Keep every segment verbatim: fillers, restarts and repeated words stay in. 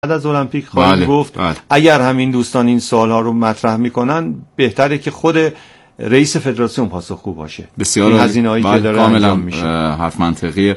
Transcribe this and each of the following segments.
بعد از المپیک خواهیم بله، گفت بله. اگر همین دوستان این سوال‌ها رو مطرح میکنن بهتره که خود رئیس فدراسیون پاسخگو باشه. بسیار هزینه‌هایی که داره انجام میشه حرف منطقیه.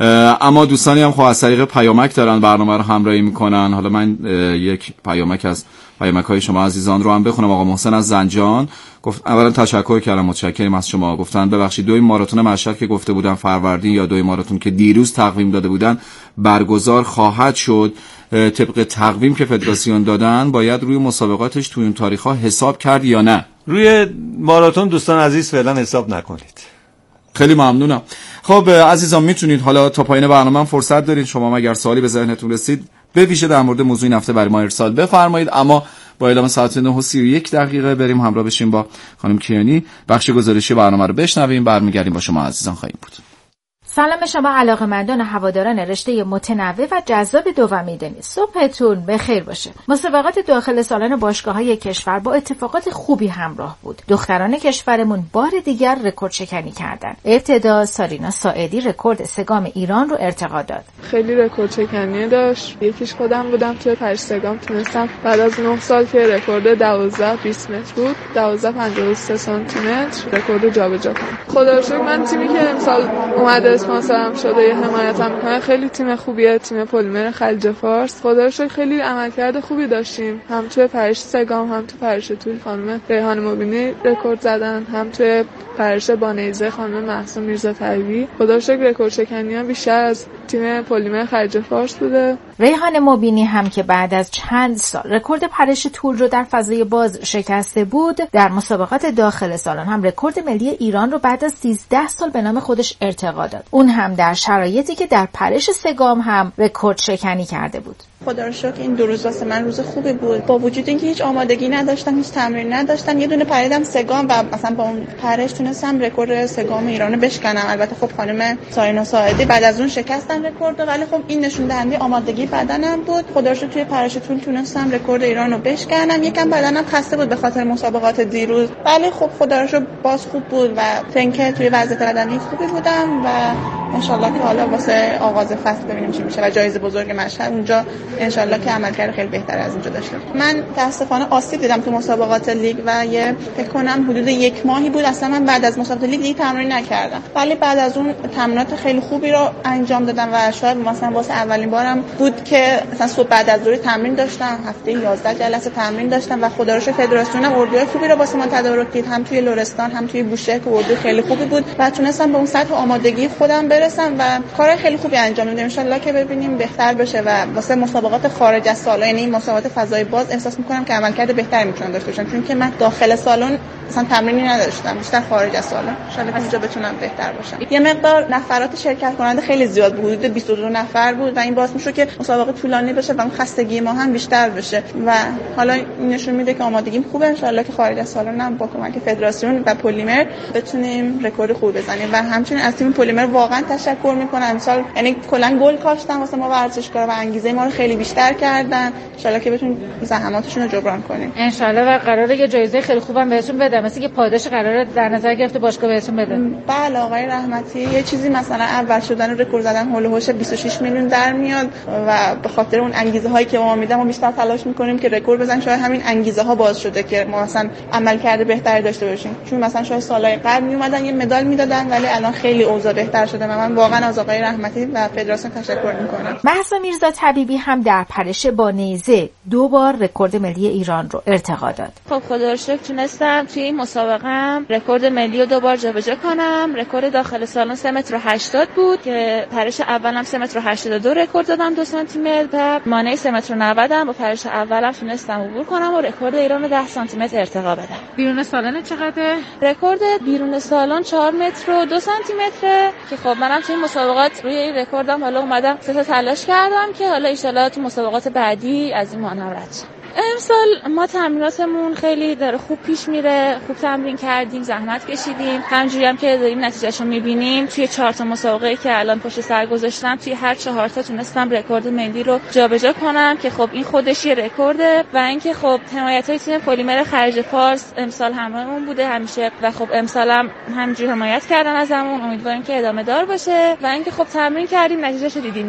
اما دوستانی هم خب از طریق پیامک دارن برنامه رو همراهی میکنن. حالا من یک پیامک از پیامک‌های شما عزیزان رو هم بخونم. آقا محسن از زنجان گفت اولا تشکر کردم، متشکرم از شما. گفتن ببخشید دوی ماراتون مشهد که گفته بودن فروردین یا دوی ماراتون که دیروز تقویم داده بودن برگزار خواهد شد. طبق تقویم که فدراسیون دادن باید روی مسابقاتش توی اون تاریخ‌ها حساب کرد یا نه؟ روی ماراتون دوستان عزیز فعلا حساب نکنید. خیلی ممنونم. خب عزیزان میتونید حالا تا پایین برنامه فرصت دارید، شما اگر سوالی به ذهنتون رسید به ویژه در مورد موضوع این هفته برای ما ارسال بفرمایید. اما با اعلام ساعت نه و سی و یک دقیقه بریم همراه بشیم با خانم کیانی بخش گزارشی برنامه رو بشنویم، برمیگردیم با شما عزیزان خواهیم بود. سلام شما علاقه‌مندان و هواداران رشته متنوع و جذاب دومی دنیس، صبحتون بخیر باشه. مسابقات داخل سالن باشگاه‌های کشور با اتفاقات خوبی همراه بود. دختران کشورمون بار دیگر رکورد شکنی کردن. ابتدا سارینا ساعدی رکورد سگام ایران رو ارتقا داد. خیلی رکورد شکنی داشت. یکیش خودم بودم، توی پنج سگام تونستم بعد از نه سال که رکورد دوازده بیست متر بود، دوازده پنجاه و سه سانتی متر رکورد جابجا کنم. خدا رو شکر من تیمی که امسال اومده اسپانسرم شده یه حمایتم میکنه خیلی تیم خوبیه، تیم پلیمر خلیج فارس. خدا رو شکر خیلی عملکرد خوبی داشتیم، هم توی پرش سگام هم توی پرش طول خانم ریحان مبینی رکورد زدن، هم توی پرش با نیزه خانم مهسا میرزا طیبی. خدا رو شکر رکورد شکنی‌ها بیشتر از تیم پلیمر خلیج فارس بوده. ریحان مبینی هم که بعد از چند سال رکورد پرش طول رو در فضای باز شکسته بود، در مسابقات داخل سالن هم رکورد ملی ایران رو بعد از سیزده سال به نام خودش ارتقا داد. اون هم در شرایطی که در پرش سگام هم رکورد شکنی کرده بود. خدا رو شکر این دو روز واسه من روز خوبی بود. با وجود اینکه هیچ آمادگی نداشتم، هیچ تمرین نداشتم، یه دونه پریدم سگام و مثلا با اون پرش تونستم رکورد سگام ایران رو بشکنم. البته خب خانم سارینا ساعدی بعد از اون شکستن رکورد، ولی خب این نشون دهنده آمادگی بدنم بود. خدا رو شکر توی پرش طول تونستم رکورد ایران رو بشکنم. یکم بدنم خسته بود به خاطر مسابقات دیروز، ولی خب خدا رو شکر باز خوب بود و فنکه توی وضعیت بدنی خوبی بودم و ان شاءالله که حالا واسه آغاز فصل ببینیم چی میشه و جایزه بزرگ مشهد اونجا ان شاءالله که عملکرد خیلی بهتر از اینجا داشته. من متاسفانه آسیب دیدم تو مسابقات لیگ و یه فکر کنم حدود یک ماهی بود اصلا من بعد از مسابقات لیگ دیگه تمرین نکردم، ولی بعد از اون تمرینات خیلی خوبی رو انجام دادم و شاید مثلا واسه اولین بارم بود که مثلا صبح بعد از ظهر تمرین داشتم، هفته یازده جلسه تمرین داشتم و خدا رو شکر فدراسیون اردوی خوبی رو واسه ما تدارک دید، هم توی لرستان هم توی بوشهر که اردو خیلی خوبی بود و تونستم به اون سطح آمادگی خودم برسم و کار خیلی خوبی انجام دادم. ان شاءالله که ببینیم بهتر بشه و واسه مسابقات خارج از سالن، یعنی این مسابقات فضای باز، احساس میکنم که عملکرد بهتری میتونم داشته باشم، چون که من داخل سالن مثلا تمرینی نداشتم، بیشتر خارج از سالن. ان شاءالله اینجا بتونم بهتر باشم. یه مقدار نفرات شرکت کننده خیلی زیاد بود، حدود بیست و دو نفر بود و این باعث میشه که مسابقه طولانی بشه و اون خستگی ما هم بیشتر بشه و حالا این نشون میده که آمادگیم خوبه. ان شاءالله که خارج از سالن هم با کمک فدراسیون و پلیمر بتونیم رکورد خوب بزنیم و همچنین از تیم پلیمر واقعا تشکر میکنم. امسال یعنی کلا گل کاشتن واسه ما ورزشکارا و انگیزه ما رو خیلی بیشتر کردن. ان شاءالله که بتونیم زحماتشون رو جبران کنیم. ان شاءالله و قراره یه جایزه خیلی خوبم بهشون بدم، مثل که پاداش قراره در نظر گرفته باشگاه بهشون بده. بله آقای رحمتی، یه چیزی مثلا اول شدن رکورد زدن هول و هوش بیست و شش میلیون در میاد و به خاطر اون انگیزه هایی که ما میدم ما بیشتر تلاش میکنیم که رکورد بزنیم. شاید همین انگیزه ها باعث شده که ما مثلا عملکرد بهتری داشته باشیم، چون مثلا شاید سالهای قبل می اومدن یه مدال میدادن ولی الان خیلی اوضاع بهتر شده و من واقعا از آقای رحمتی و فدراسیون تشکر میکنم. مهسا میرزا طبیبی هم در پرش با نیزه دو بار رکورد ملی ایران رو ارتقا داد. خب خدا رو شکر تونستم توی این مسابقه رکورد ملی رو دو بار جابجا کنم. رکورد داخل سالن سه متر و هشتاد بود که پرش اولم سه متر و هشتاد و دو رکورد زدم دو سانتی متر و مانع سه متر و نود ام با پرش اولم تونستم عبور کنم و رکورد ایران رو ده سانتی متر ارتقا بدم. بیرون سالن چقدره؟ رکورد بیرون سالن چهار متر و دو سانتی متر که خب منم توی این مسابقات روی این رکوردم حالا اومدم سه تا تلاش کردم که حالا ان شاءالله تو مسابقات بعدی از این مانم رد شم. امسال ما تمریناتمون خیلی داره خوب پیش میره، خوب تمرین کردیم، زحمت کشیدیم، همونجوری هم که داریم نتیجهشو میبینیم. توی چهار تا مسابقه که الان پشت سر گذاشتم توی هر چهار تا تونستم رکورد ملی رو جابجا کنم که خب این خودش یه رکورده و اینکه خب حمایتای تیم پلیمر خلیج فارس امسال همراهمون بوده همیشه و خب امسال هم همینجوری حمایت کردن ازمون. امیدواریم که ادامه دار باشه و اینکه خب تمرین کردیم نتیجهشو دیدیم دیگه.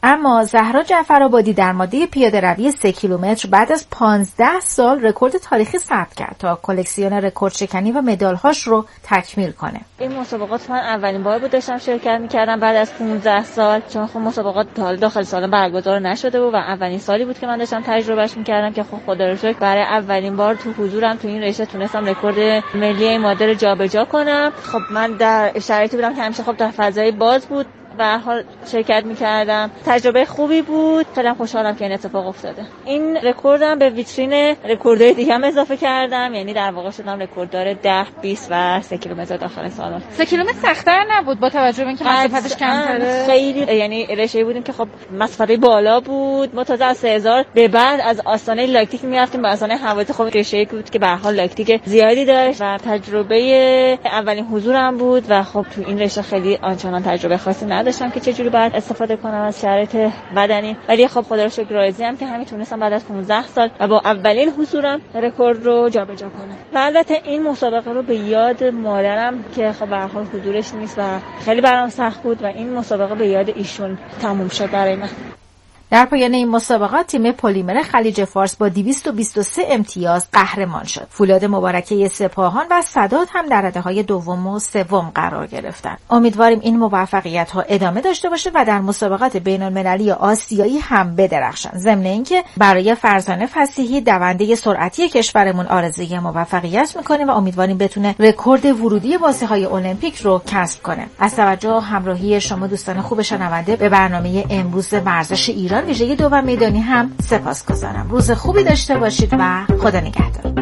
اما زهرا جعفرآبادی در ماده پیاده‌روی سه کیلومتر بعد از پانزده سال رکورد تاریخی ثبت کرد تا کلکسیون رکورد شکنی و مدال‌هاش رو تکمیل کنه. این مسابقات من اولین بار بود داشتم شرکت می‌کردم بعد از پانزده سال، چون خب مسابقات تا داخل سالن برگزار نشده بود و اولین سالی بود که من داشتم تجربهش می‌کردم که خب خدا رو شکر برای اولین بار تو حضورم تو این رشته تونستم رکورد ملی این ماده رو جابجا کنم. خب من در شرایطی بودم که همیشه خب در فضای باز بود و حال شرکت می‌کردم. تجربه خوبی بود. خیلی خوشحالم که این اتفاق افتاده. این رکوردم به ویترین رکوردهای دیگه هم اضافه کردم، یعنی در واقع شدم رکورددار ده، بیست و سه کیلومتر داخل سالن. سه کیلومتر سخت‌تر نبود با توجه به اینکه مسافتش کمتره؟ خیلی، یعنی رشته بودیم که خب مسافت بالا بود. ما تازه از سه هزار به بعد از آستانه لاکتیک می‌رفتیم به آستانه هوایت. خب رشته بود که به هر حال لاکتیک زیادی داشت و تجربه اولین حضورم بود و خب تو این رشته خیلی آنچنان تجربه خاصی نداشتم که چه جوری باید استفاده کنم از شرایط بدنی، ولی خب خدا رو شکر راضیم که همین تونستم بعد از پانزده سال و با اولین حضورم رکورد رو جابجا کنم. و البته این مسابقه رو به یاد مادرم که خب به هر حال حضورش نیست و خیلی برام سخت بود و این مسابقه به یاد ایشون تموم شد برای من. در پایان این مسابقات تیم پلیمر خلیج فارس با دویست و بیست و سه امتیاز قهرمان شد. فولاد مبارکه سپاهان و سداد هم در رده‌های دوم و سوم قرار گرفتند. امیدواریم این موفقیت‌ها ادامه داشته باشه و در مسابقات بین‌المللی آسیایی هم بدرخشن. ضمن اینکه برای فرزانه فصیحی دونده سرعتی کشورمون آرزوی موفقیت می‌کنیم و امیدواریم بتونه رکورد ورودی بازی‌های المپیک رو کسب کنه. از توجه همراهی شما دوستان خوب شنونده به برنامه امروز ورزش ایران ویژه دوم میدانی هم سپاسگزارم. روز خوبی داشته باشید و خدا نگهدار.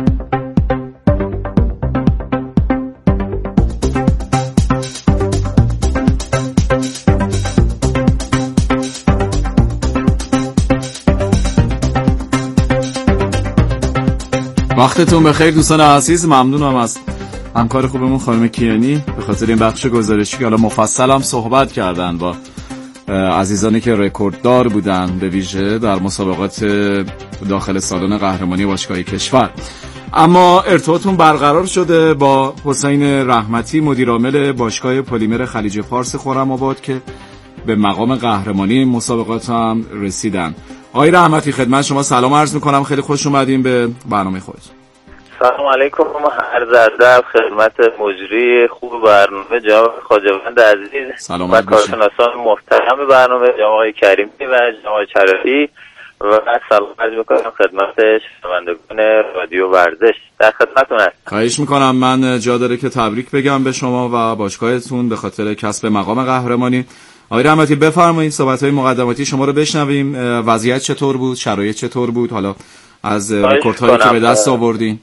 وقتتون بخیر دوستان عزیز. ممنونم از همکار خوبمون خانم کیانی به خاطر این بخش گزارشی که حالا مفصل هم صحبت کردن با عزیزانی که رکورددار بودن به ویژه در مسابقات داخل سالن قهرمانی باشگاه کشور. اما ارتباطتون برقرار شده با حسین رحمتی مدیرعامل باشگاه پلیمر خلیج فارس خرم‌آباد که به مقام قهرمانی مسابقات هم رسیدن. آقای رحمتی خدمت شما سلام عرض میکنم، خیلی خوش اومدین به برنامه خودتون. سلام علیکم، عرض ادب خدمت مجری خوب برنامه جناب خواجه‌وند عزیز و کارشناسان محترم برنامه جناب آقای کریمی و جناب چرفی و سلام عرض میکنم خدمت شنوندگان رادیو ورزش. در خدمتتون هستم. خواهش میکنم. من جا داره که تبریک بگم به شما و باشگاهتون به خاطر کسب مقام قهرمانی. آقای رحمتی بفرمایید صحبت‌های مقدماتی شما رو بشنویم. وضعیت چطور بود؟ شرایط چطور بود؟ حالا از رکوردهایی که به دست آوردین.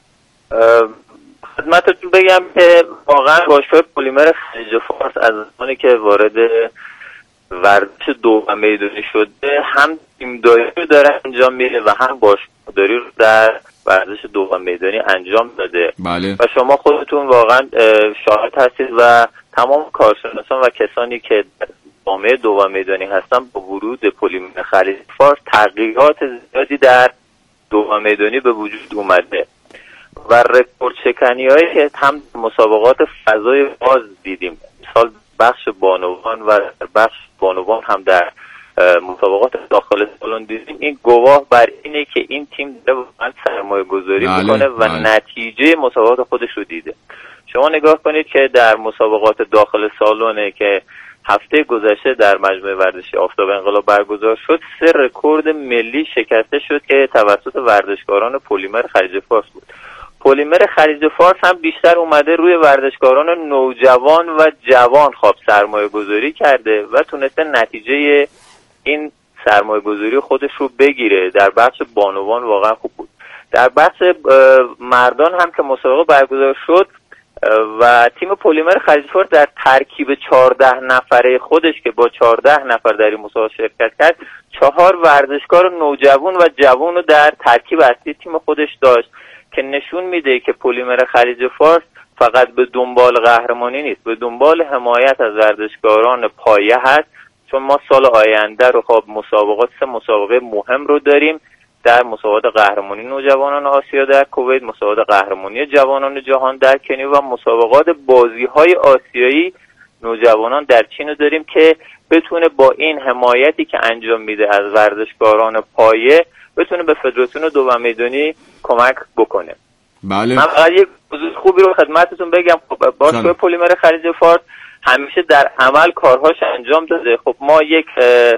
خدمتتون بگم که واقعا باشگاه پلیمر خلیج فارس از زمانی که وارد ورزش دوم میدانی شده هم تیمداری رو داره انجام میده و هم باشگاهداری رو در ورزش دوم میدانی انجام داده. بله. و شما خودتون واقعا شاهد هستید و تمام کارشناسان و کسانی که جامعه دوم میدانی هستن با ورود پلیمر خلیج فارس تغییرات زیادی در دوم میدانی به وجود اومده و رکورد شکنی هایی که هم مسابقات فضای باز دیدیم، مثال بخش بانوان و بخش بانوان هم در مسابقات داخل سالن دیدیم. این گواه بر اینه که این تیم داره واقعا سرمایه گذاری میکنه و بله. نتیجه مسابقات خودش رو دیده. شما نگاه کنید که در مسابقات داخل سالن که هفته گذشته در مجمع ورزشی آفتاب انقلاب برگزار شد، سه رکورد ملی شکسته شد که توسط ورزشکاران پلیمر خلیج فارس بود. پلیمر خلیج فارس هم بیشتر اومده روی ورزشکاران نوجوان و جوان خواب سرمایه گذاری کرده و تونسته نتیجه این سرمایه گذاری خودش رو بگیره. در بخش بانوان واقعا خوب بود. در بخش مردان هم که مسابقه برگزار شد و تیم پلیمر خلیج فارس در ترکیب چهارده نفره خودش که با چهارده نفر در این مسابقه شرکت کرد، چهار ورزشکار نوجوان و جوان رو در ترکیب اصلی تیم خودش داشت که نشون میده که پلیمر خلیج فارس فقط به دنبال قهرمانی نیست، به دنبال حمایت از ورزشکاران پایه هست. چون ما سال آینده رو خب مسابقات سه مسابقه مهم رو داریم، در مسابقات قهرمانی نوجوانان آسیا در کویت، مسابقات قهرمانی جوانان جهان در کنیا و مسابقات بازی‌های آسیایی نوجوانان در چین رو داریم که بتونه با این حمایتی که انجام میده از ورزشکاران پایه بتونه به فدراسیون دوم میدانی کمک بکنه. بله. من فقط یک موضوع خوبی رو خدمتتون بگم. باشگاه پلیمر خلیج فارس همیشه در عمل کارهاش انجام داده. خب ما یک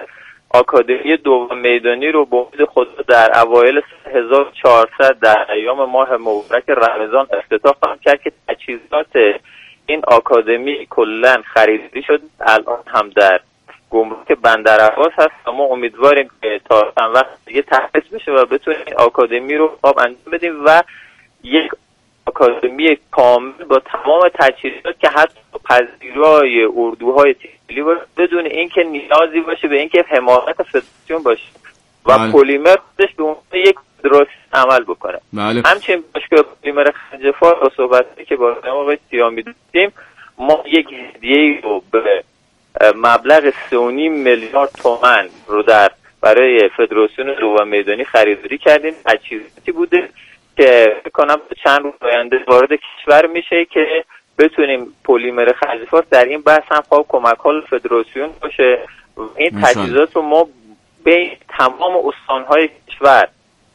آکادمی دوم میدانی رو با امید خدا در اوایل هزار و چهارصد در ایام ماه مبارک رمضان افتتاح خواهیم کرد که تجهیزات این آکادمی کلا خریداری شد. الان هم در گمرک بندرعباس هست. ما امیدواریم که تا چند وقت دیگه تأسیس بشه و بتونیم این آکادمی رو خوب انجام بدیم و یک آکادمی کامل با تمام تجهیزات که حتی پذیرای اردوهای تحصیلی باشه بدون اینکه نیازی باشه به اینکه حمایت فدراسیون باشه و بله. پلیمر خودش به اون یک درست عمل بکنه. بله. همچنین باشگاه پلیمر خلیج فارس با صحبتی که با آقای سیامی داشتیم ما یک هدیه رو به مبلغ سه و نیم میلیارد تومان رو در برای فدراسیون دوم میدانی خریداری کردیم. تجهیزاتی بوده که فکر کنم چند روز آینده وارد کشور میشه که بتونیم پلیمر خلیج فارس در این بحث هم خواب کمک ها فدراسیون باشه. این تجهیزات رو ما به تمام استانهای کشور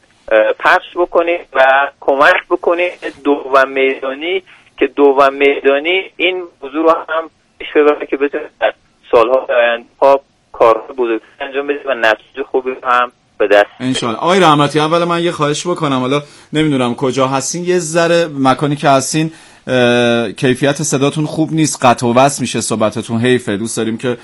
پخش بکنیم و کمک بکنیم دوم میدانی که دوم میدانی این موضوع رو هم پیش ببره که بتونه در سالهای آینده کار بزرگتر انجام بده و نتیجه خوبی هم به دست انشالله. آقای رحمتی اول من یه خواهش بکنم، حالا نمیدونم کجا هستین، یه ذره مکانی که هستین کیفیت صداتون خوب نیست، قطع و وصل میشه صحبتتون، حیفه. دوست داریم که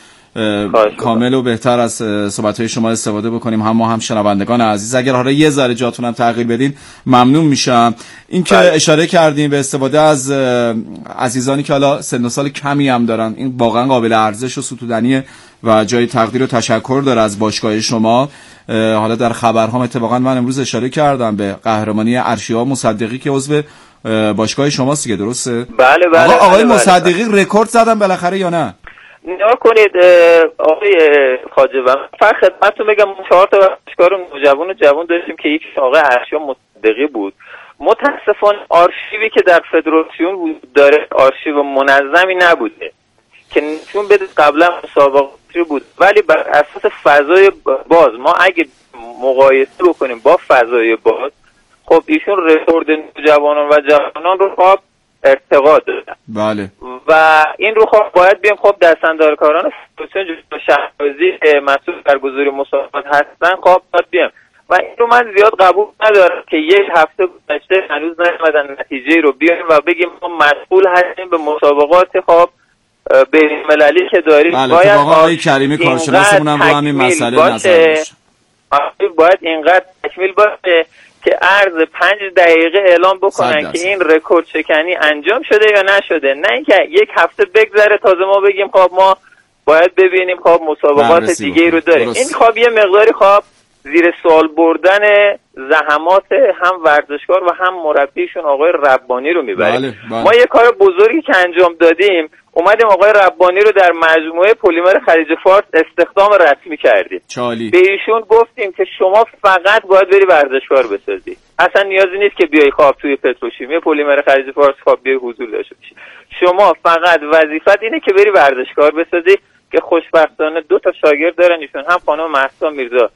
کامل و بهتر از صحبت‌های شما استفاده بکنیم، هم ما هم شنوندگان عزیز. اگر حالا یه ذره جاتون هم تغییر بدین ممنون میشم. این که بله. اشاره کردیم به استفاده از عزیزانی که حالا سن و سال کمی هم دارن، این واقعا قابل ارزش و ستودنیه و جای تقدیر و تشکر داره از باشگاه شما. حالا در خبرها اتفاقا من امروز اشاره کردم به قهرمانی ارشیا مصدقی که عضو باشگاه شماست دیگه، درسته؟ بله بله. آقا آقای بله مصدقی بله. رکورد زدن بالاخره یا نه؟ نگاه کنید آقای خواجه، و فقط خدمتتون بگم چهار تا ورزشکار نوجوان و جوان داشتیم که یکی آقای ارشیا مصدقی بود. متاسفانه آرشیوی که در فدراسیون وجود داره آرشیو منظمی نبوده که نشون بده قبلا مسابقاتی بود، ولی بر اساس فضای باز ما اگه مقایسه بکنیم با فضای باز، خب ایشون رکورد نوجوانان و جوانان رو خواب ارتقا دادن. بله. و این رو خب باید بیم خب دستاندارکاران فدراسیون شهربازی که مسئول برگزاری مسابقات هستن خب باید بیم و این رو من زیاد قبول ندارم که یک هفته گذشته هنوز نیومدن نتیجه رو بیاریم و بگیم ما مسئول هستیم به مسابقات خب بین المللی که داریم. بله. باید آقای کریمی کارشناسمون هم با همین مسئله نظر باشه. باید اینقدر تکمیل باشه که عرض پنج دقیقه اعلام بکنن که این رکورد شکنی انجام شده یا نشده، نه اینکه یک هفته بگذره تازه ما بگیم خب ما باید ببینیم خب مسابقات دیگه رو داریم. این خب یه مقداری خب زیر سوال بردن زحمات هم ورزشکار و هم مربیشون آقای ربانی رو میبریم. بله، بله. ما یه کار بزرگی که انجام دادیم اومدیم آقای ربانی رو در مجموعه پلیمر خلیج فارس استخدام رسمی کردیم. چالی. به ایشون گفتیم که شما فقط باید بری ورزشکار بسازی، اصلا نیازی نیست که بیای خواب توی پتروشیمی پلیمر خلیج فارس خواب بیای حضور داشته باشی، شما فقط وظیفت اینه که بری ورزشکار بسازی. که خوشبختانه دو تا شاگرد دارن، ایشون هم خانم مهسا میرزا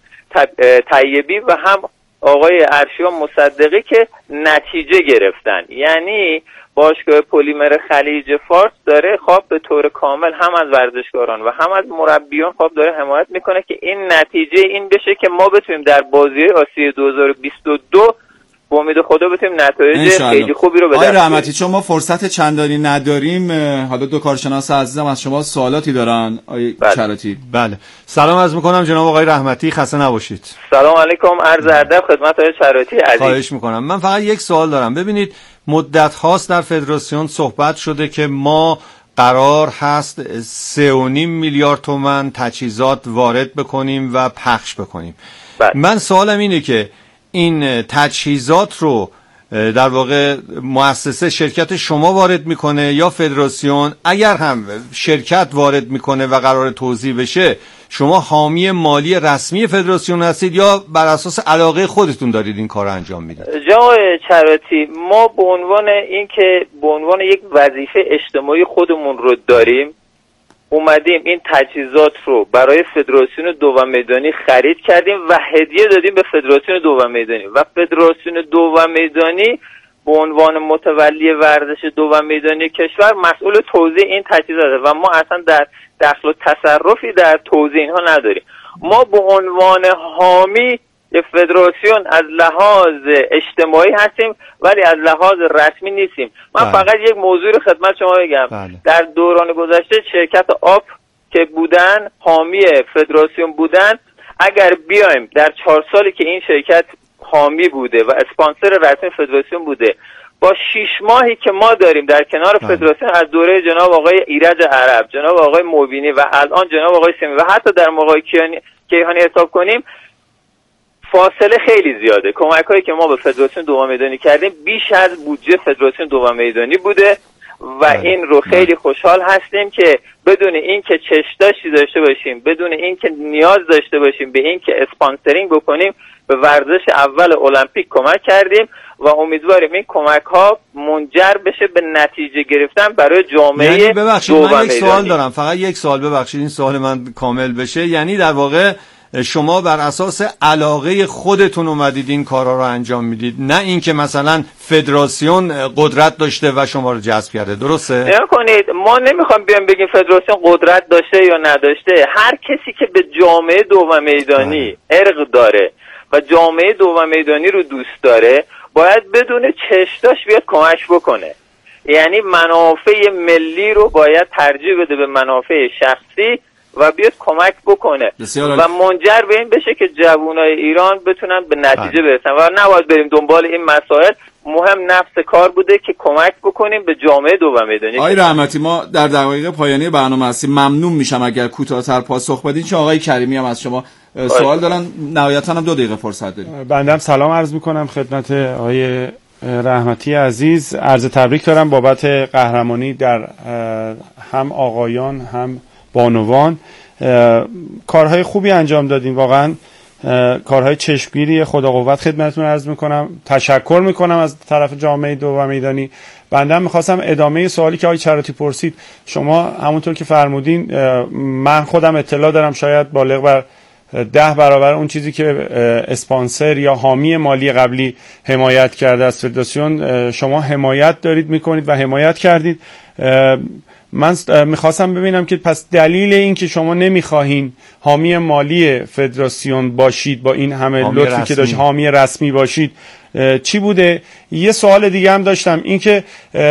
طیبی و هم آقای ارشیا مصدقی که نتیجه گرفتن. یعنی باشگاه پلیمر خلیج فارس داره خواب به طور کامل هم از ورزشکاران و هم از مربیان خواب داره حمایت میکنه که این نتیجه این بشه که ما بتونیم در بازی آسیا دو هزار و بیست و دو با امید خدا بتونیم نتایج خیلی خوبی رو به دست بیاریم. آقای رحمتی چون ما فرصت چندانی نداریم، حالا دو کارشناس عزیزم از شما سوالاتی دارن. آقای چراتی. بله. سلام عرض میکنم جناب آقای رحمتی، خسته نباشید. سلام علیکم، عرض ادب خدمت آقای چراتی عزیز. خواهش میکنم. من فقط یک سوال دارم. ببینید مدت هاست در فدراسیون صحبت شده که ما قرار هست سه و نیم میلیارد تومان تجهیزات وارد بکنیم و پخش بکنیم. بله. من سوالم اینه که این تجهیزات رو در واقع مؤسسه شرکت شما وارد میکنه یا فدراسیون؟ اگر هم شرکت وارد میکنه و قرار توزیع بشه، شما حامی مالی رسمی فدراسیون هستید یا بر اساس علاقه خودتون دارید این کار رو انجام میدید؟ جناب چراتی، ما به عنوان اینکه به عنوان یک وظیفه اجتماعی خودمون رو داریم اومدیم این تجهیزات رو برای فدراسیون دوم میدانی خرید کردیم و هدیه دادیم به فدراسیون دوم میدانی و فدراسیون دوم میدانی به عنوان متولی ورزش دوم میدانی کشور مسئول توزیع این تجهیزاته و ما اصلا در دخل و تصرفی در توزیع اینها نداریم. ما به عنوان حامی فدراسیون از لحاظ اجتماعی هستیم ولی از لحاظ رسمی نیستیم. من بله. فقط یک موضوع رو خدمت شما بگم. بله. در دوران گذشته شرکت آپ که بودن حامی فدراسیون بودن، اگر بیایم در چهار سالی که این شرکت حامی بوده و اسپانسر رسمی فدراسیون بوده با شش ماهی که ما داریم در کنار بله. فدراسیون از دوره جناب آقای ایرج عرب، جناب آقای مبینی و الان جناب آقای سیمی و حتی در موقع کیهانی حساب کنیم فاصله خیلی زیاده. کمک هایی که ما به فدراسیون دوم میدانی کردیم بیش از بودجه فدراسیون دوم میدانی بوده و این رو خیلی خوشحال هستیم که بدون این که چشداشتی داشته باشیم، بدون این که نیاز داشته باشیم به این که اسپانسرینگ بکنیم به ورزش اول المپیک کمک کردیم و امیدواریم این کمک ها منجر بشه به نتیجه گرفتن برای جامعه. یعنی ببخشید من یک سوال دارم، فقط یک سوال، ببخشید این سوال من کامل بشه. یعنی در واقع شما بر اساس علاقه خودتون اومدید این کارا رو انجام میدید، نه اینکه مثلا فدراسیون قدرت داشته و شما رو جذب کرده، درسته؟ نگاه کنید، ما نمیخوام بیام بگیم فدراسیون قدرت داشته یا نداشته. هر کسی که به جامعه دوم میدانی ارق داره و جامعه دوم میدانی رو دوست داره باید بدون چشداش بیاد کمک بکنه. یعنی منافع ملی رو باید ترجیح بده به منافع شخصی و بیاد کمک بکنه و منجر به این بشه که جوانای ایران بتونن به نتیجه برسن و نباید بریم دنبال این مسائل. مهم نفس کار بوده که کمک بکنیم به جامعه دوم میدانی. آقای رحمتی، ما در دقایق پایانی برنامه هستیم، ممنون میشم اگر کوتاه‌تر پاسخ بدین چون آقای کریمی هم از شما سوال دارن. نهایتاً هم دو دقیقه فرصت داریم. بنده هم سلام عرض میکنم خدمت آقای رحمتی عزیز. عرض تبریک دارم بابت قهرمانی در هم آقایان هم بانوان. کارهای خوبی انجام دادیم، واقعا کارهای چشمگیری. خدا قوت خدمتتون عرض میکنم، تشکر میکنم از طرف جامعه دوم میدانی. بنده هم میخواستم ادامه سوالی که آقای چراتی پرسید، شما همونطور که فرمودین من خودم اطلاع دارم شاید بالغ بر ده برابر اون چیزی که اسپانسر یا حامی مالی قبلی حمایت کرده از فدراسیون شما حمایت دارید میکنید و حمایت کردید. من میخواستم ببینم که پس دلیل این که شما نمیخواهین حامی مالی فدراسیون باشید با این همه لطفی که داشت حامی رسمی باشید چی بوده؟ یه سوال دیگه هم داشتم، این که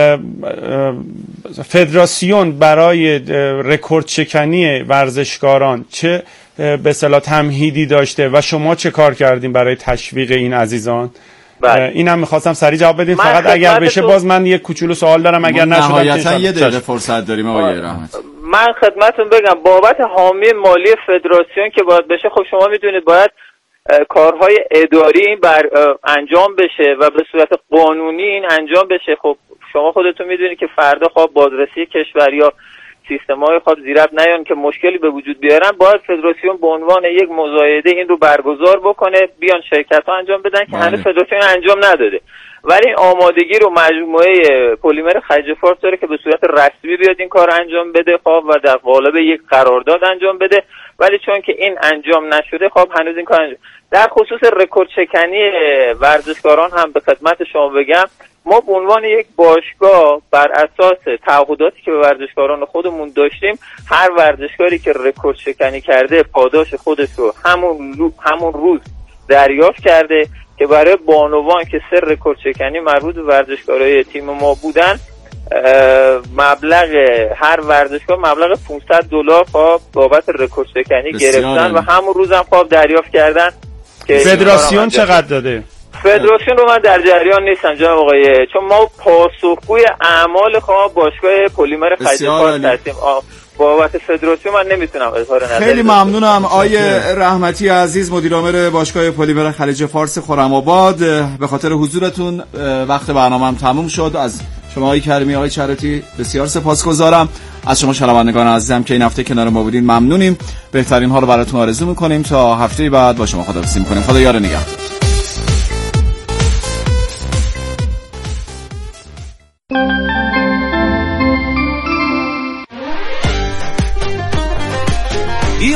فدراسیون برای رکورد شکنی ورزشکاران چه به اصطلاح تمهیدی داشته و شما چه کار کردین برای تشویق این عزیزان؟ بله. اینم می‌خواستم سریع جواب بدین. فقط اگر بشه باز من یک کوچولو سوال دارم، اگر نشد نهایتا یه دقیقه فرصت داریم آقای رحمت. من خدمتتون بگم بابت حامی مالی فدراسیون که باید بشه، خب شما میدونید باید کارهای اداری این بر انجام بشه و به صورت قانونی این انجام بشه. خب شما خودتون میدونید که فردا خواب بازرسی کشور یا سیستم‌های خواب زیرب نیان که مشکلی به وجود بیارن، باید فدراسیون به عنوان یک مزایده این رو برگزار بکنه، بیان شرکت‌ها انجام بدن که هنوز فدراسیون انجام نداده. ولی این آمادگی رو مجموعه پلیمر خلیج فارس داره که به صورت رسمی بیاد این کار انجام بده خواب و در قالب یک قرارداد انجام بده. ولی چون که این انجام نشده، خب هنوز این کار انجام. در خصوص رکورد شکنی ورزشکاران هم به خدمت شما بگم، ما به عنوان یک باشگاه بر اساس تعهداتی که به ورزشکاران خودمون داشتیم، هر ورزشکاری که رکورد شکنی کرده پاداش خودش رو همون همون روز دریافت کرده که برای بانوان که سر رکورد شکنی مربوط به ورزشکارای تیم ما بودن، مبلغ هر ورزشکار مبلغ پانصد دلار بابت رکورد شکنی گرفتن و همون روز هم خواب دریافت کردن. که فدراسیون چقدر داده؟ فدراسیون رو من در جریان نیستم جناب آقای، چون ما پاسخگوی اعمال خواب باشگاه پلیمر خلیج فارس هستیم. بابت فدراسیون من نمیتونم اظهار نظر. خیلی ممنونم آیه رحمتی عزیز، مدیر عامل باشگاه پلیمر خلیج فارس خرم‌آباد. به خاطر حضورتون وقت برنامه‌ام تموم شد. از شما آقای کریمی، آقای چراتی بسیار سپاسگزارم. از شما شنوندگان عزیزم که این هفته کنار ما بودین ممنونیم. بهترین ها رو براتون آرزو می‌کنیم. تا هفته بعد با شما خداحافظی می‌کنیم. خدا یار نگهدار.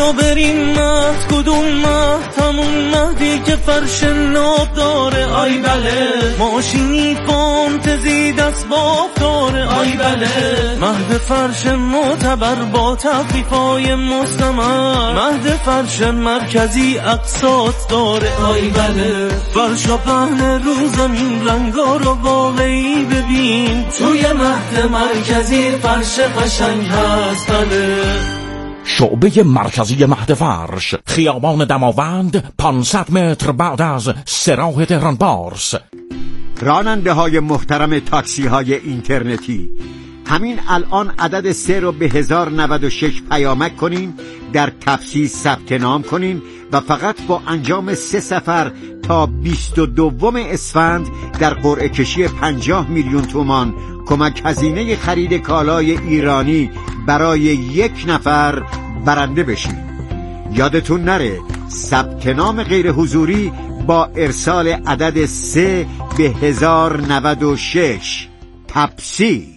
بیا بریم مهد، کدوم مهد؟ همون مهدی که فرش ناب داره. آی بله ماشینی فانتزی دست باب داره. آی بله مهد فرش معتبر با تخفیفای مستمر، مهد فرش مرکزی اقساط داره. آی بله فرشا پهن رو زمین، رنگا رو واقعی ببین، توی مهد مرکزی فرش قشنگ هست. بله شعبه مرکزی مهد فرش، خیابان دماوند، پانصد متر بعد از سراح تهران پارس. راننده های محترم تاکسی های اینترنتی، همین الان عدد سه رو به هزار نود و شش پیامک کنین، در تپسی ثبت نام کنین و فقط با انجام سه سفر تا بیست و دوم اسفند در قرعه کشی پنجاه میلیون تومان کمک هزینه خرید کالای ایرانی برای یک نفر برنده بشید. یادتون نره ثبت نام غیر حضوری با ارسال عدد سه به هزار نود و شش. تپسی.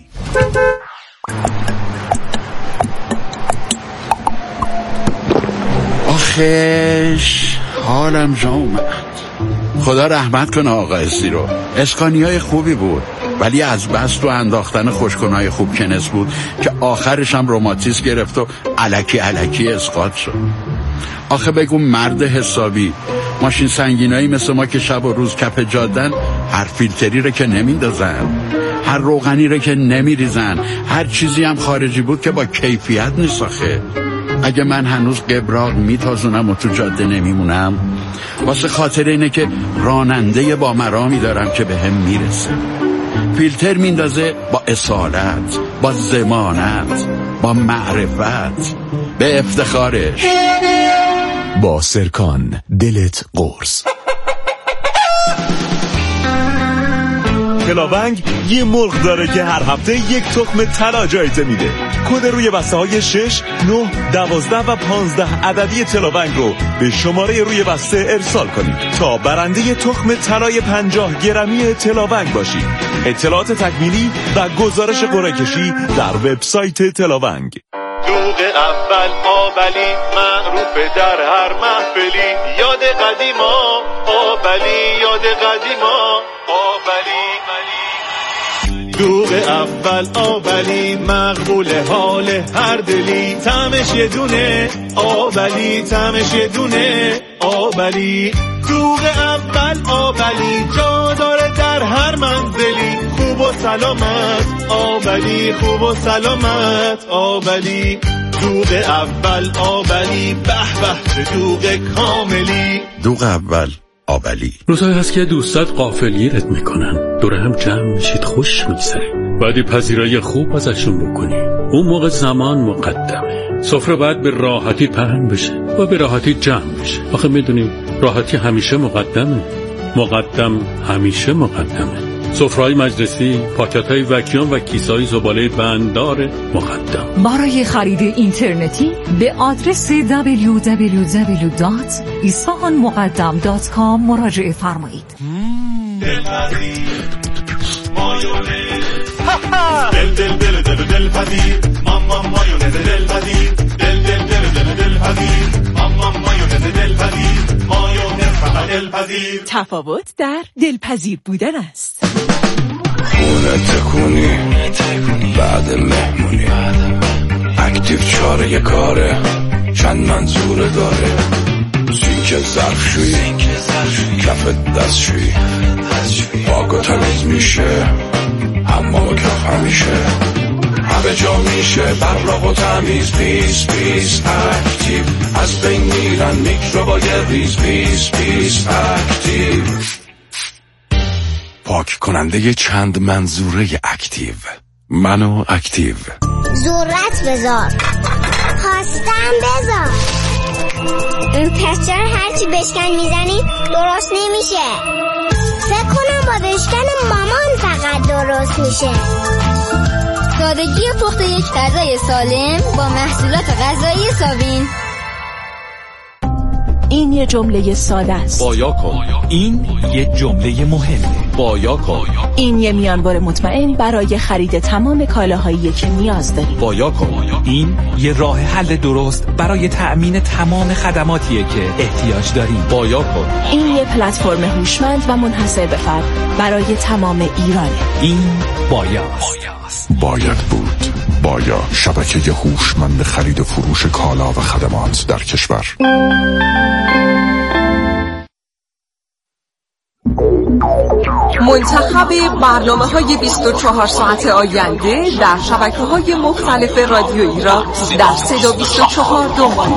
آخش حالم جا اومد. خدا رحمت کنه آقا اسی رو. اسکانیای خوبی بود ولی از بس تو انداختن خوشکنای خوب کنس بود که آخرش هم روماتیسم گرفت و الکی الکی اسقاط شد. آخه بگو مرد حسابی ماشین سنگینایی مثل ما که شب و روز کف جادن هر فیلتری رو که نمیندازن، هر روغنی رو که نمیریزن، هر چیزی هم خارجی بود که با کیفیت نیست. آخه اگه من هنوز قبراق میتازونم و تو جاده نمیمونم واسه خاطر اینه که راننده با مرامی دارم که به هم میرسه. فیلتر میندازه با اصالت، با ضمانت، با معرفت، به افتخارش. با سرکان دلت قرص. تلاونگ یه مرغ داره که هر هفته یک تخم طلا جایزه میده. کد روی بسته های شش، نه، دوازده و پانزده عددی تلاونگ رو به شماره روی بسته ارسال کنید تا برنده تخم طلای پنجاه گرمی تلاونگ باشید. اطلاعات تکمیلی و گزارش قرعه کشی در وبسایت تلاونگ. دوغ اول آبلی معروف در هر محفلی، یاد قدیما آبلی، یاد قدیما آبلی. دوغ اول آبلی مقبول حال هر دلی، طعمش یه دونه آبلی، طعمش یه دونه آبلی. دوغ اول آبلی جا داره در هر منزلی، خوب و سلامت آبلی، خوب و سلامت آبلی. دوغ اول آبلی، به به چه دوغ کاملی. دوغ اول آبلی. روزایی هست که دوستات غافلگیرت میکنن، دور هم جمع میشید، خوش میگذره، بعدی پذیرایی خوب ازشون بکنی. اون موقع زمان مقدمه، سفره باید به راحتی پهن بشه و به راحتی جمع بشه. آخه میدونیم راحتی همیشه مقدمه، مقدم همیشه مقدمه. سفره‌های مجلسی، پاکت‌های وکیوم و کیسه‌های زباله بنددار مقدم. برای خرید اینترنتی به آدرس دبلیو دبلیو دبلیو دات اصفهان مقدم دات کام مراجعه فرمایید. دلپذیر مایونز، دل دل دل دل دلپذیر، ماما مایونز دلپذیر، دل دل دل دل دلپذیر، ماما مایونز دلپذیر، مایونز فقط دلپذیر. تفاوت در دلپذیر بودن است. خونه تکونی بعد مهمونی، اکتیو چاره کاره، چند منظور داره، سینک ظرفشویی، کف دستشویی، پاک و تمیز میشه، اما کف همیشه، همه جا میشه، براق و تمیز، پیس پیس اکتیو، از بین میرن میکروبای ریز، پیس پیس اکتیو، پاک کننده چند منظوره اکتیو. منو اکتیو. ذرت بذار، خواستم بذار، این پسچر هرچی بشکن میزنی درست نمیشه. فکر کنم با بشکن مامان فقط درست میشه. سادگی پخت یک غذای سالم با محصولات غذایی ساوین. این یه جمله ساده است. بایا کن، این یه جمله مهمه. بایا کن. این یه میانبر مطمئن برای خرید تمام کالاهایی که نیاز دارید. بایا کن. این یه راه حل درست برای تأمین تمام خدماتیه که احتیاج داریم. بایا کن. این یه پلتفرم هوشمند و منحصر به فرد برای تمام ایرانه. این بایاست. باید بود. بایا، شبکه هوشمند خرید و فروش کالا و خدمات در کشور. منتخب برنامه‌های بیست و چهار ساعت آینده در شبکه‌های مختلف رادیویی را در صدا بیست و چهار دنبال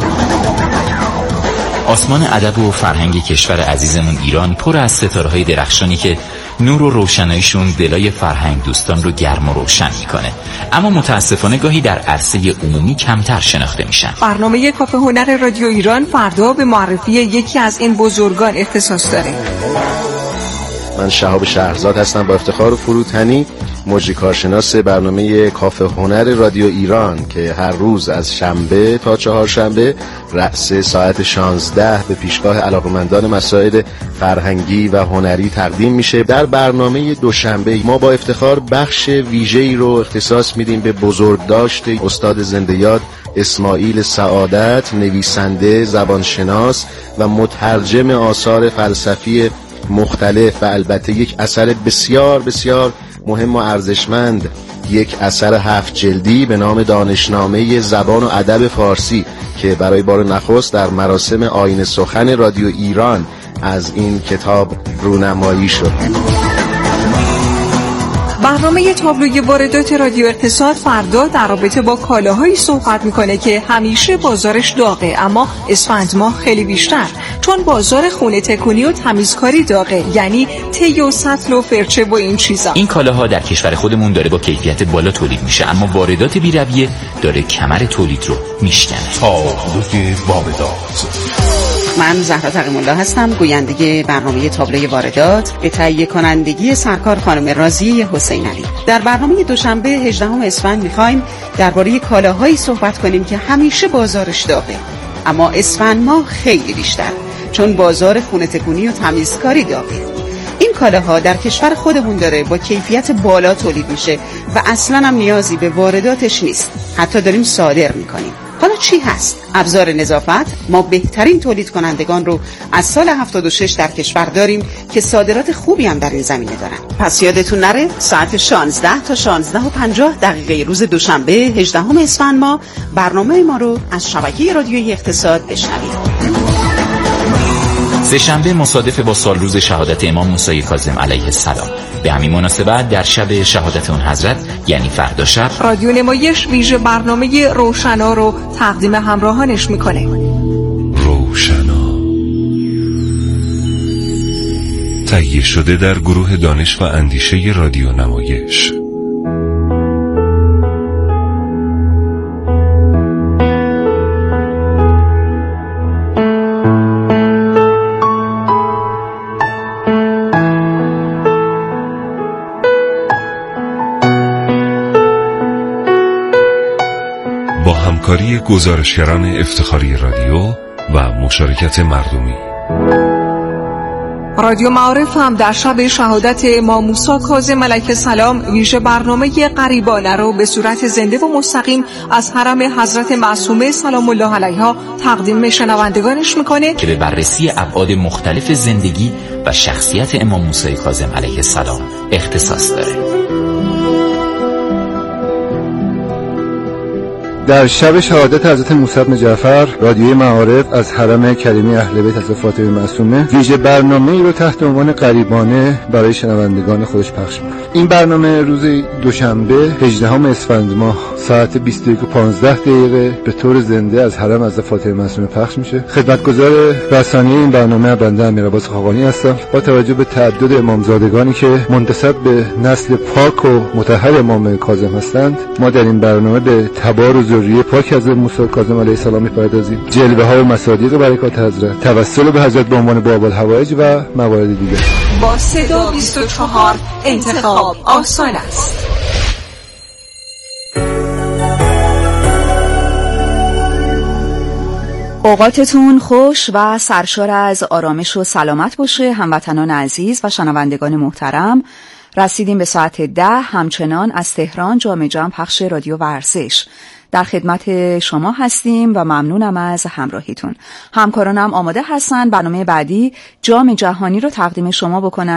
آسمان ادب و فرهنگ کشور عزیزمون ایران پر از ستاره‌های درخشانی که نور و روشناییشون دلای فرهنگ دوستان رو گرم و روشن میکنه، اما متاسفانه گاهی در عرصه عمومی کمتر شناخته میشن. برنامه کافه هنر رادیو ایران فردا به معرفی یکی از این بزرگان اختصاص داره. من شهاب شهرزاد هستم، با افتخار و فروتنی مجری کارشناس برنامه کافه هنر رادیو ایران که هر روز از شنبه تا چهارشنبه رأس ساعت شانزده به پیشگاه علاقمندان مسائل فرهنگی و هنری تقدیم میشه. در برنامه دوشنبه ما با افتخار بخش ویژه‌ای رو اختصاص میدیم به بزرگداشت استاد زنده‌یاد اسماعیل سعادت، نویسنده، زبانشناس و مترجم آثار فلسفی مختلف و البته یک اثر بسیار بسیار مهم و ارزشمند، یک اثر هفت جلدی به نام دانشنامه زبان و ادب فارسی که برای بار نخست در مراسم آیین سخن رادیو ایران از این کتاب رونمایی شد. برنامه تابلوی واردات رادیو اقتصاد فردا در رابطه با کالاهایی صحبت میکنه که همیشه بازارش داغه، اما اسفند ماه خیلی بیشتر، چون بازار خونه تکونی و تمیزکاری داغه، یعنی تی و سطل و فرچه و این چیزا. این کالاها در کشور خودمون داره با کیفیت بالا تولید میشه، اما واردات بی‌رویه داره کمر تولید رو میشکنه. تابلوی واردات. من زهرا تقی‌الله هستم، گوینده برنامه تابلوی واردات به تهیه کنندگی سرکار خانم رازی حسین علی. در برنامه دوشنبه هجدهم اسفند می‌خوایم درباره کالاهایی صحبت کنیم که همیشه بازارش داغه، اما اسفند ماه خیلی بیشتر، چون بازار خونه تکونی و تمیزکاری داغه. این کالاها در کشور خودمون داره با کیفیت بالا تولید میشه و اصلاً هم نیازی به وارداتش نیست، حتی داریم صادر میکنیم. حالا چی هست؟ ابزار نظافت. ما بهترین تولید کنندگان رو از سال هفتاد و شش در کشور داریم که صادرات خوبی هم در این زمینه دارن. پس یادتون نره ساعت شانزده تا شانزده و پنجاه دقیقه روز دوشنبه هجدهم اسفند ما برنامه ما رو از شبکه رادیویی اقتصاد بشنوید. سه شنبه مصادف با سال روز شهادت امام موسی کاظم علیه السلام. به همین مناسبت در شب شهادت اون حضرت، یعنی فردا شب، رادیو نمایش ویژه برنامه روشنا رو تقدیم همراهانش میکنه. روشنا تهیه شده در گروه دانش و اندیشه رادیو نمایش. همکاری گزارشگران افتخاری رادیو و مشارکت مردمی. رادیو معارف هم در شب شهادت امام موسی کاظم علیه السلام ویژه برنامه غریبانه رو به صورت زنده و مستقیم از حرم حضرت معصومه سلام الله علیها تقدیم شنوندگانش میکنه که به بررسی ابعاد مختلف زندگی و شخصیت امام موسی کاظم علیه السلام اختصاص داره. در شب شهادت حضرت موسی بن جعفر رادیوی معارف از حرم کریمی اهل بیت حضرت فاطمه معصومه ویژه برنامه‌ای رو تحت عنوان غریبانه برای شنوندگان خودش پخش می‌کنه. این برنامه روز دوشنبه هجدهم اسفند ماه ساعت بیست و یک و پانزده دقیقه به طور زنده از حرم حضرت فاطمه معصومه پخش میشه. خدمتگزار رسانه‌ای این برنامه بنده امیرعباس خاقانی هستم. با توجه به تعدد امامزادگانی که منتسب به نسل پاک و مطهر امام کاظم هستند، ما در این برنامه به تبارز ذریه پاک حضرت موسی کاظم علیه السلام می‌پردازیم، جلوه ها و مصادیق برکات حضرت، توسل به حضرت به عنوان باب الحوائج و موارد دیگر. با صدا بیست و چهار انتخاب آسان است. اوقاتتون خوش و سرشار از آرامش و سلامت باشه هموطنان عزیز و شنوندگان محترم. رسیدیم به ساعت ده همچنان از تهران جام جم پخش رادیو ورزش. در خدمت شما هستیم و ممنونم از همراهیتون. همکارانم آماده هستن برنامه بعدی جام جهانی رو تقدیم شما بکنن